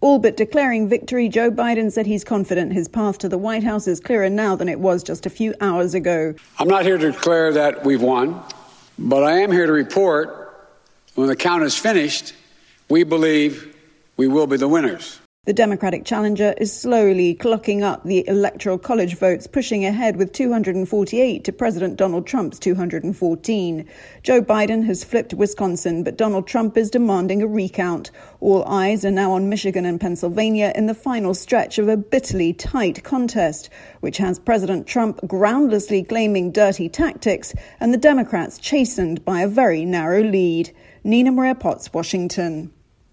All but declaring victory, Joe Biden said he's confident his path to the White House is clearer now than it was just a few hours ago. I'm not here to declare that we've won, but I am here to report when the count is finished, we believe we will be the winners. The Democratic challenger is slowly clocking up the Electoral College votes, pushing ahead with 248 to President Donald Trump's 214. Joe Biden has flipped Wisconsin, but Donald Trump is demanding a recount. All eyes are now on Michigan and Pennsylvania in the final stretch of a bitterly tight contest, which has President Trump groundlessly claiming dirty tactics and the Democrats chastened by a very narrow lead. Nina Maria Potts, Washington.